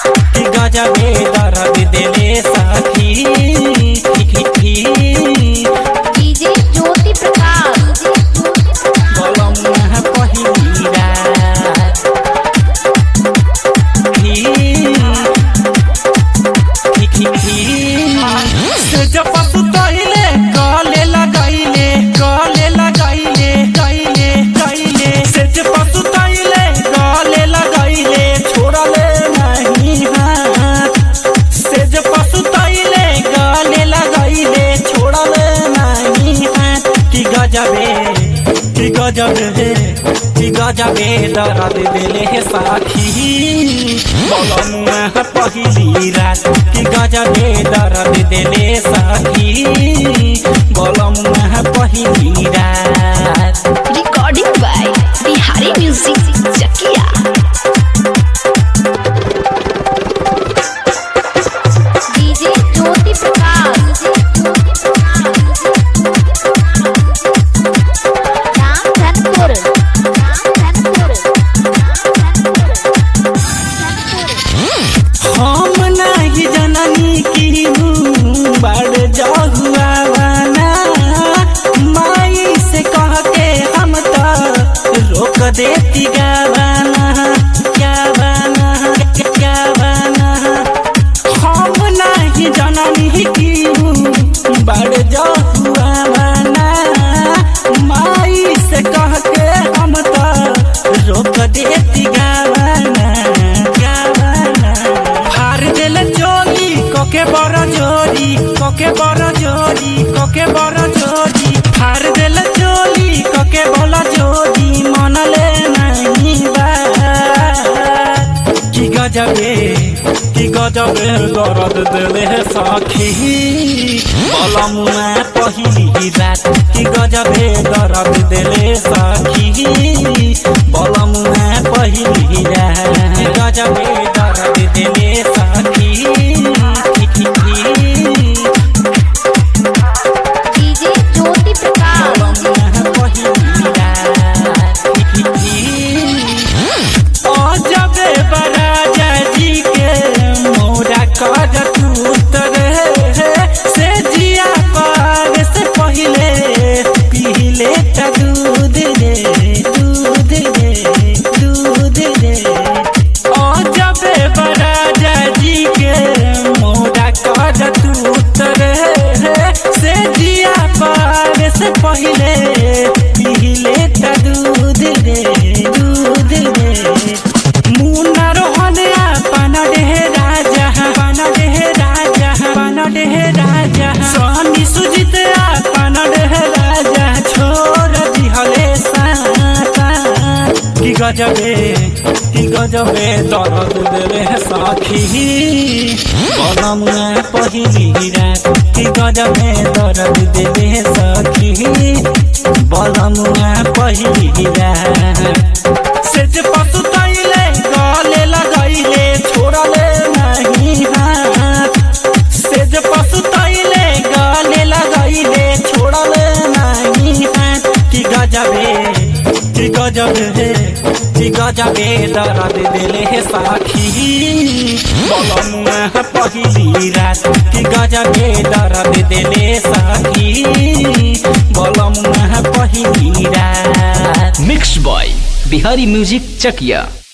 कि गजबे दर्द देले सखी। डीजे ज्योति प्रकाश बलमुआ पहिली रात से जब सुतइले गले लगाइले से जब सुतइले गले लगाइले छोड़ले नहीं हाथ। से जब सुतइले गले लगाइले छोड़ले नहीं हाथ। कि गजबे दर्द देले सखी। बलमुआ पहिली रात कि गजबे दर्द देले सखी। बलमुआ पहिली रात। Recording by Bihari music Chakiya. DJ Jyoti Prakash Ramdhanpur हम नहीं जननी की बड़ जहुआ बना। माई से कह के हम तो रोक देती गावाना। क्या बना हम नहीं जननी की बड़ जहुआ बना। माई से कह के हम तो रोक देती गावाना। कोके बड़ जोड़ी हार दिल चोली कोके बोला जोड़ी मनले नहीं बात। कि गजबे दर्द देले सखी। बलमुआ पहिली रात कि गजबे दर्द देले सखी। बलमुआ पहिली रात गजबे दर्द देले सखी। डीजे ज्योति प्रकाश जबे बराजा जी के मोरा कर उतरे से जिया पार से पहले पीले दूध रे। जबे बराजा जी के मोरा कर उतरे से जिया पार से पहले पीले दूध रे। मुन्ना रोहनिया पाना डेह राजा सोनी सुजित पाना डेह राजा छोड़ दिहले साता। कि गजबे दर्द देले सखी। बलमुआ पहिली रात कि गजबे दर्द देले सखी। बलमुआ पहिली रात से पसुतइले गले लगाइले छोड़ले नहीं हाथ। से पसुतइले गले लगाइले छोड़ले नहीं हाथ। कि गजबे दर्द देले सखी। बलमुआ पहिली रात कि गजबे दर्द देले सखी। बलमुआ पहिली रात। मिक्स बॉय बिहारी म्यूजिक चकिया।